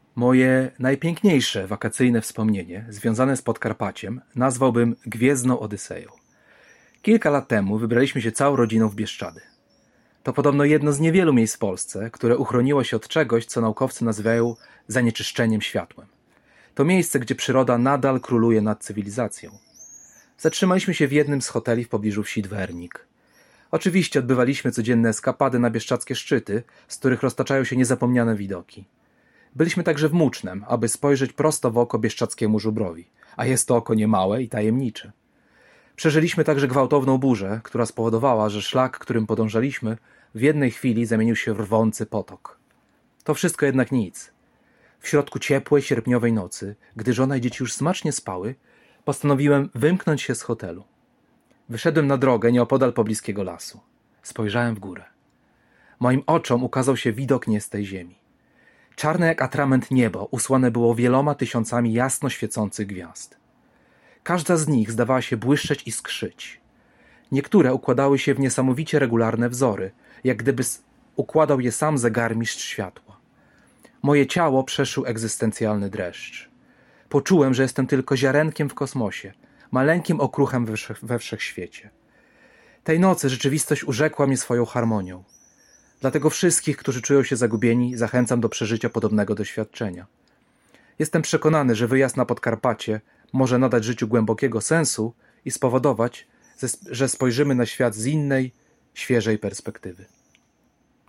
Moje najpiękniejsze wakacyjne wspomnienie związane z Podkarpaciem nazwałbym Gwiezdną Odyseją. Kilka lat temu wybraliśmy się całą rodziną w Bieszczady. To podobno jedno z niewielu miejsc w Polsce, które uchroniło się od czegoś, co naukowcy nazywają zanieczyszczeniem światłem. To miejsce, gdzie przyroda nadal króluje nad cywilizacją. Zatrzymaliśmy się w jednym z hoteli w pobliżu wsi Dwernik. Oczywiście odbywaliśmy codzienne eskapady na bieszczadzkie szczyty, z których roztaczają się niezapomniane widoki. Byliśmy także w Mucznem, aby spojrzeć prosto w oko bieszczadzkiemu żubrowi, a jest to oko niemałe i tajemnicze. Przeżyliśmy także gwałtowną burzę, która spowodowała, że szlak, którym podążaliśmy, w jednej chwili zamienił się w rwący potok. To wszystko jednak nic. W środku ciepłej, sierpniowej nocy, gdy żona i dzieci już smacznie spały, postanowiłem wymknąć się z hotelu. Wyszedłem na drogę nieopodal pobliskiego lasu. Spojrzałem w górę. Moim oczom ukazał się widok nie z tej ziemi. Czarne jak atrament niebo usłane było wieloma tysiącami jasno świecących gwiazd. Każda z nich zdawała się błyszczeć i skrzyć. Niektóre układały się w niesamowicie regularne wzory, jak gdyby układał je sam zegarmistrz światła. Moje ciało przeszył egzystencjalny dreszcz. Poczułem, że jestem tylko ziarenkiem w kosmosie, maleńkim okruchem we wszechświecie. Tej nocy rzeczywistość urzekła mnie swoją harmonią. Dlatego wszystkich, którzy czują się zagubieni, zachęcam do przeżycia podobnego doświadczenia. Jestem przekonany, że wyjazd na Podkarpacie może nadać życiu głębokiego sensu i spowodować, że spojrzymy na świat z innej, świeżej perspektywy.